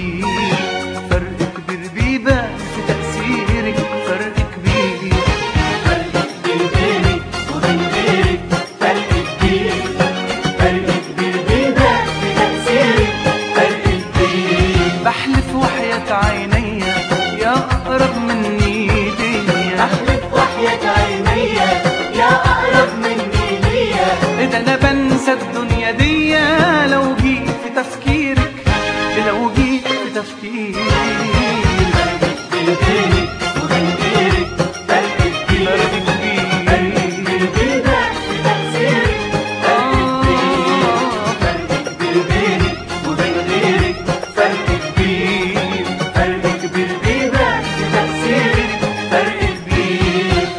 كبير، فرق كبير بيبان في تأثيرك، فرق كبير، فرق كبير بينك وبين غيرك، فرق كبير، فرق كبير بيبان في تأثيرك، فرق كبير. بحلف وحياة عيني يا أقرب مني ليا، بحلف وحياة عيني يا أقرب مني ليا، إذا أنا بنسى الدنيا دي لو جيت في تفكيرك، لو جيت في تفكيرك. فرق كبير بينك وبين غيرك، فرق كبير، فرق كبير، فرق كبير بيبان في تأثيرك، فرق كبير، فرق كبير بينك وبين غيرك، فرق كبير، فرق كبير بيبان في تأثيرك، فرق كبير.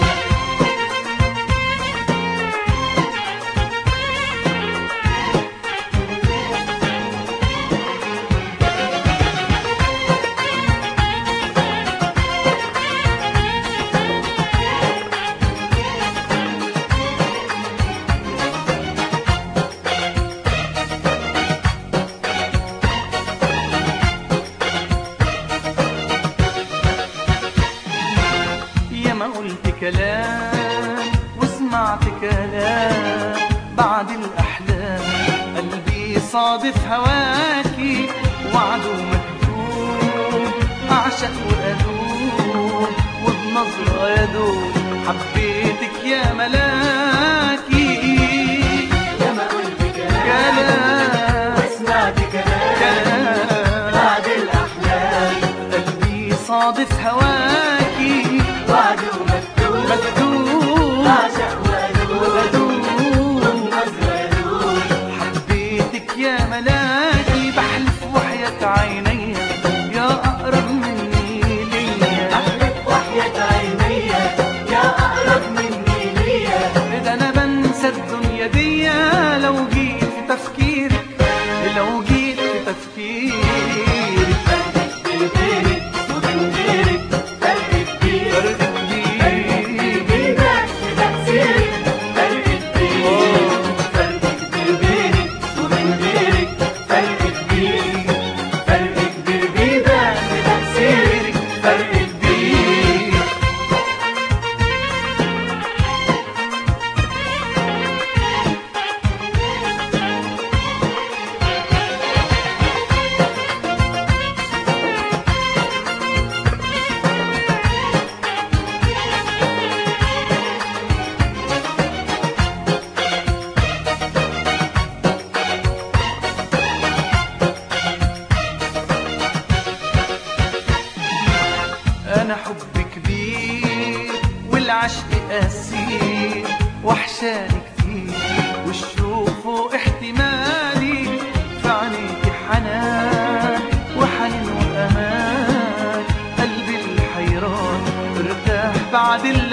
يا ما قلت كلام وسمعت كلام بعد الأحلام، قلبي صادف هواكي وعده مكتوب، أعشق وأدوب وبنظرة يدوب، حبيتك يا ملاكي. يا ما قلت كلام كلام وسمعت كلام بعد الأحلام، قلبي صادف هواكي وعده مكتوب، مكتوب، أعشق وأدوب نظرة يدوب. حبيتك يا ملاكي، بحلف وحياة عيني يا أقرب مني ليا، أحلف وحياة عيني يا أقرب مني ليا، إذا أنا بنسى الدنيا دي لو جيت في تفكيرك، لو جيت في تفكيرك. فرق كبير بينك وبين غيرك، فرق كبير، فرق فرق كبير، كبير بيبان في تأثيرك، فرق كبير، فرق كبير بينك وبين غيرك، فرق كبير، فرق كبير بيبان في تأثيرك، فرق كبير. أنا حب كبير والعشق أسير، وحشاني كتير والشوق فوق احتمالي، في عينيكي حنان وحنين وأمان، قلبي الحيران ارتاح بعد